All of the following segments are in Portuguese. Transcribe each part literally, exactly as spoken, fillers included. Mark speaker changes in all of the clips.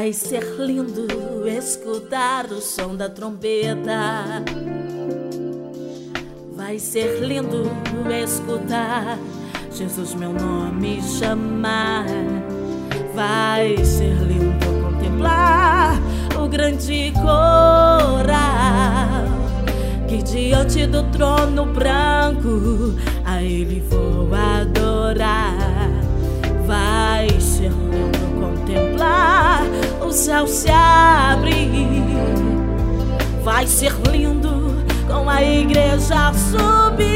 Speaker 1: Vai ser lindo escutar o som da trombeta. Vai ser lindo escutar Jesus meu nome chamar. Vai ser lindo contemplar o grande coral que diante do trono branco a Ele vou adorar. Vai ser lindo contemplar o céu se abrir. Vai ser lindo com a igreja subir.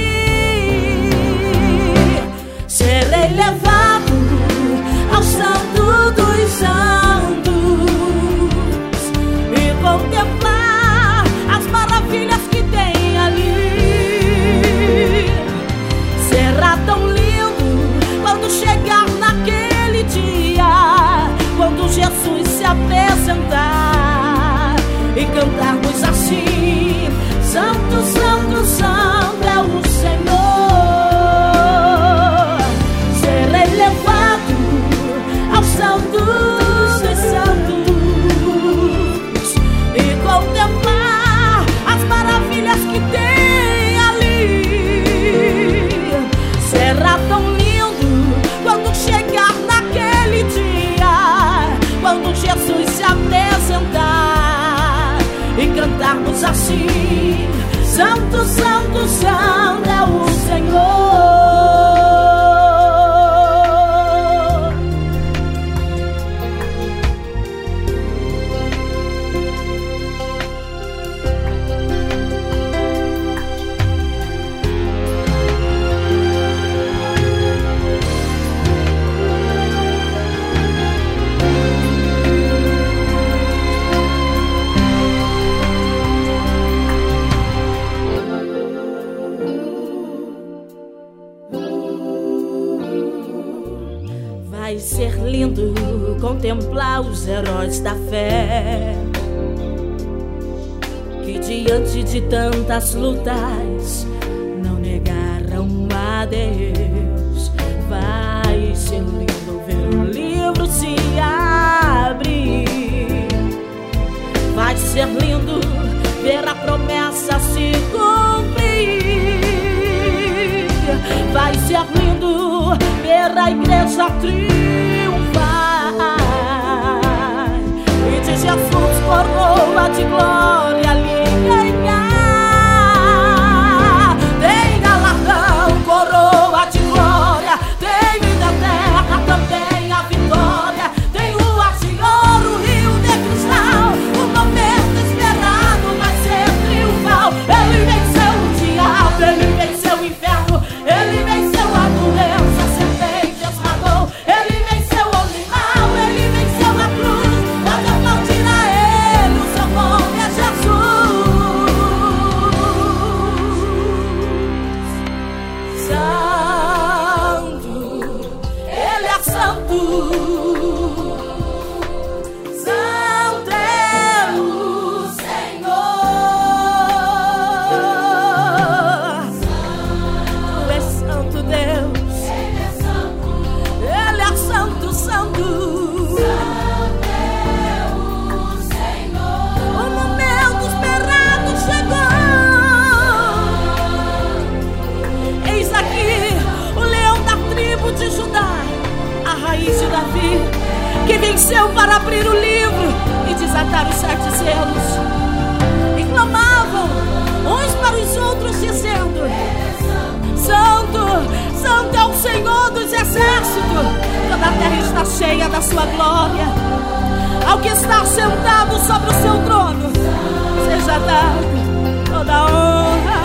Speaker 1: Serei levado ao santo dos santos e contemplar as maravilhas que tem ali. Será tão lindo quando chegar naquele dia, quando Jesus se apresentar e cantarmos assim: Santo, Santo, Santo é o Senhor. Serei levado ao santo dos santos e contemplar as maravilhas que tem ali. Será tão lindo quando chegar naquele dia, quando Jesus se apresentar e cantarmos assim: Santo, Santo, Santo é o Senhor. Vai ser lindo contemplar os heróis da fé que diante de tantas lutas não negaram a Deus. Vai ser lindo ver o livro se abrir. Vai ser lindo ver a promessa se cumprir. Vai ser lindo ver a igreja triunfar e de Jesus coroa de glória lhe ganhar. Tem galardão, coroa de glória, tem vida eterna, também a vitória. Tem rua de ouro, rio de cristal. O momento esperado vai ser triunfal. Ele venceu o diabo, ele venceu o inferno, ele venceu a doença, a serpente esmagou. Ele venceu o animal, ele venceu a cruz. Pode aplaudir a ele, o seu nome é Jesus. Santo, ele é santo. Santo é o Senhor. Tu és santo, Deus. Ele é santo, santo. Santo é o Senhor. O momento esperado chegou. Eis aqui o leão da tribo de Judá, a raiz de Davi, que venceu para abrir o livro e desatar os sete selos. E clamavam uns para os outros dizendo: Santo, Santo é o Senhor dos exércitos. Toda a terra está cheia da sua glória. Ao que está sentado sobre o seu trono seja dado toda a honra,